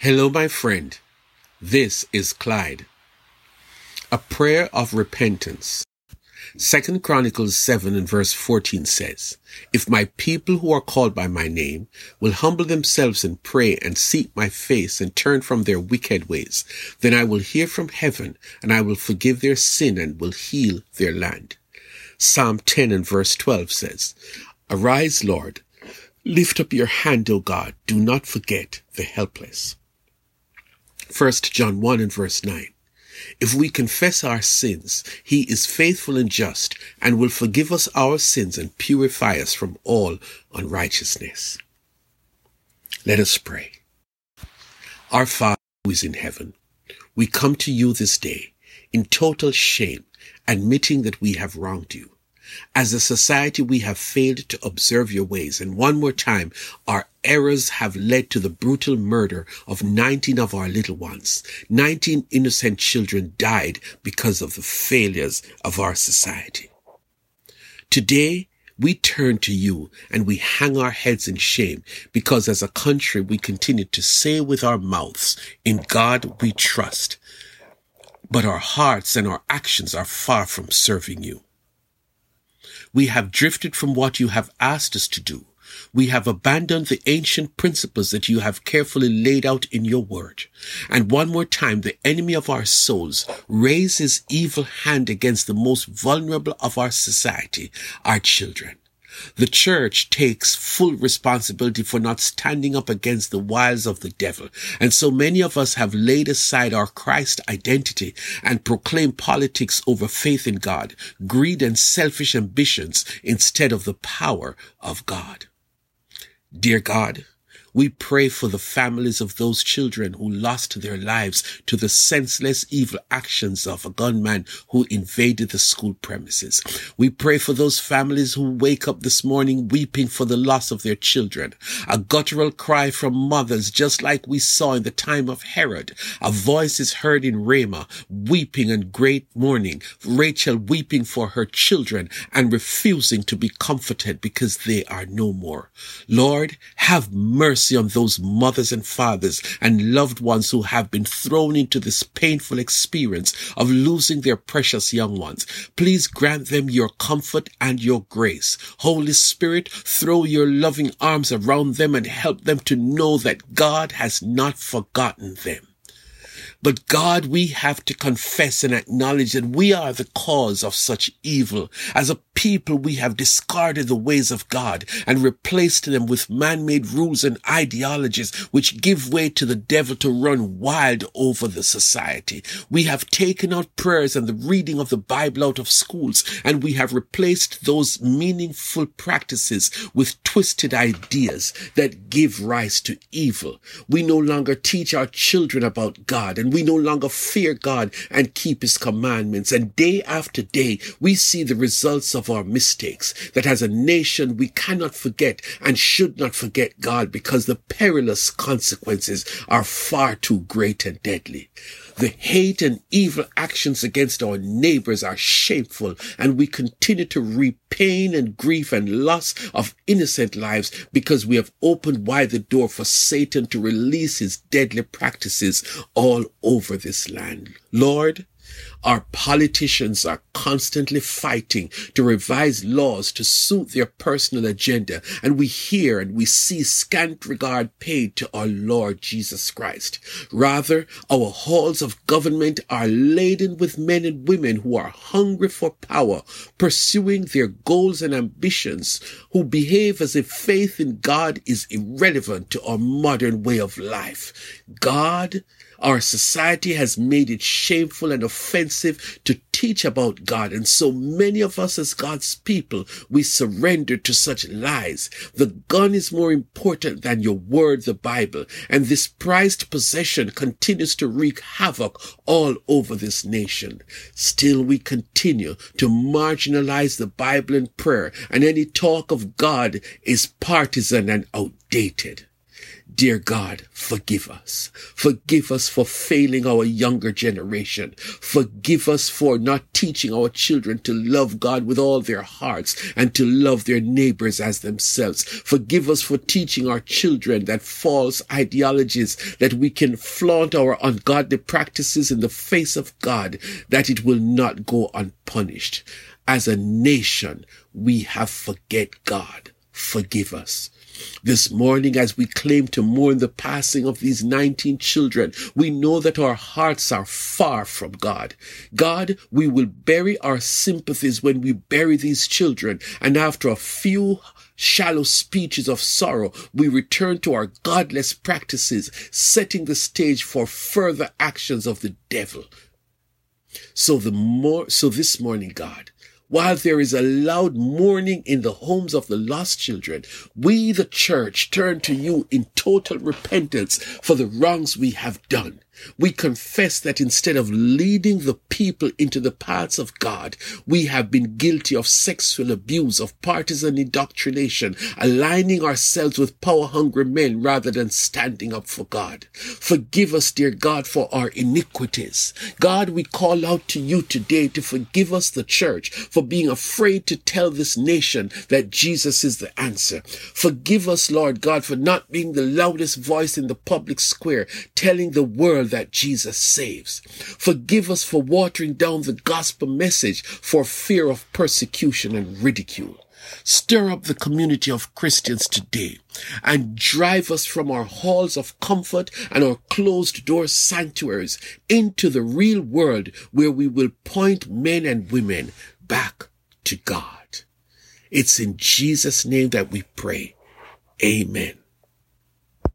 Hello, my friend. This is Clyde. A prayer of repentance. 2 Chronicles 7 and verse 14 says, "If my people who are called by my name will humble themselves and pray and seek my face and turn from their wicked ways, then I will hear from heaven and I will forgive their sin and will heal their land." Psalm 10 and verse 12 says, "Arise, Lord. Lift up your hand, O God. Do not forget the helpless." 1 John 1 and verse 9. "If we confess our sins, he is faithful and just and will forgive us our sins and purify us from all unrighteousness." Let us pray. Our Father who is in heaven, we come to you this day in total shame, admitting that we have wronged you. As a society, we have failed to observe your ways, and one more time, our errors have led to the brutal murder of 19 of our little ones. 19 innocent children died because of the failures of our society. Today, we turn to you and we hang our heads in shame because as a country, we continue to say with our mouths, "In God we trust," but our hearts and our actions are far from serving you. We have drifted from what you have asked us to do. We have abandoned the ancient principles that you have carefully laid out in your word. And one more time, the enemy of our souls raises his evil hand against the most vulnerable of our society, our children. The church takes full responsibility for not standing up against the wiles of the devil. And so many of us have laid aside our Christ identity and proclaimed politics over faith in God, greed and selfish ambitions instead of the power of God. Dear God, we pray for the families of those children who lost their lives to the senseless evil actions of a gunman who invaded the school premises. We pray for those families who wake up this morning weeping for the loss of their children. A guttural cry from mothers, just like we saw in the time of Herod. A voice is heard in Ramah, weeping in great mourning. Rachel weeping for her children and refusing to be comforted because they are no more. Lord, have mercy on those mothers and fathers and loved ones who have been thrown into this painful experience of losing their precious young ones. Please grant them your comfort and your grace. Holy Spirit, throw your loving arms around them and help them to know that God has not forgotten them. But God, we have to confess and acknowledge that we are the cause of such evil. As a people, we have discarded the ways of God and replaced them with man-made rules and ideologies which give way to the devil to run wild over the society. We have taken out prayers and the reading of the Bible out of schools, and we have replaced those meaningful practices with twisted ideas that give rise to evil. We no longer teach our children about God, and we no longer fear God and keep his commandments. And day after day, we see the results of our mistakes, that as a nation, we cannot forget and should not forget God because the perilous consequences are far too great and deadly. The hate and evil actions against our neighbors are shameful, and we continue to reap pain and grief and loss of innocent lives because we have opened wide the door for Satan to release his deadly practices all over this land. Lord, our politicians are constantly fighting to revise laws to suit their personal agenda, and we hear and we see scant regard paid to our Lord Jesus Christ. Rather, our halls of government are laden with men and women who are hungry for power, pursuing their goals and ambitions, who behave as if faith in God is irrelevant to our modern way of life. God, our society has made it shameful and offensive to teach about God, and so many of us as God's people, we surrender to such lies. The gun is more important than your word, the Bible, and this prized possession continues to wreak havoc all over this nation. Still, we continue to marginalize the Bible and prayer, and any talk of God is partisan and outdated. Dear God, forgive us. Forgive us for failing our younger generation. Forgive us for not teaching our children to love God with all their hearts and to love their neighbors as themselves. Forgive us for teaching our children that false ideologies, that we can flaunt our ungodly practices in the face of God, that it will not go unpunished. As a nation, we have forget God. Forgive us. This morning, as we claim to mourn the passing of these 19 children, we know that our hearts are far from God. God, we will bury our sympathies when we bury these children, and after a few shallow speeches of sorrow, we return to our godless practices, setting the stage for further actions of the devil. So this morning, God, while there is a loud mourning in the homes of the lost children, we, the church, turn to you in total repentance for the wrongs we have done. We confess that instead of leading the people into the paths of God, we have been guilty of sexual abuse, of partisan indoctrination, aligning ourselves with power-hungry men rather than standing up for God. Forgive us, dear God, for our iniquities. God, we call out to you today to forgive us, the church, for being afraid to tell this nation that Jesus is the answer. Forgive us, Lord God, for not being the loudest voice in the public square, telling the world that Jesus saves. Forgive us for watering down the gospel message for fear of persecution and ridicule. Stir up the community of Christians today and drive us from our halls of comfort and our closed-door sanctuaries into the real world where we will point men and women back to God. It's in Jesus' name that we pray. Amen.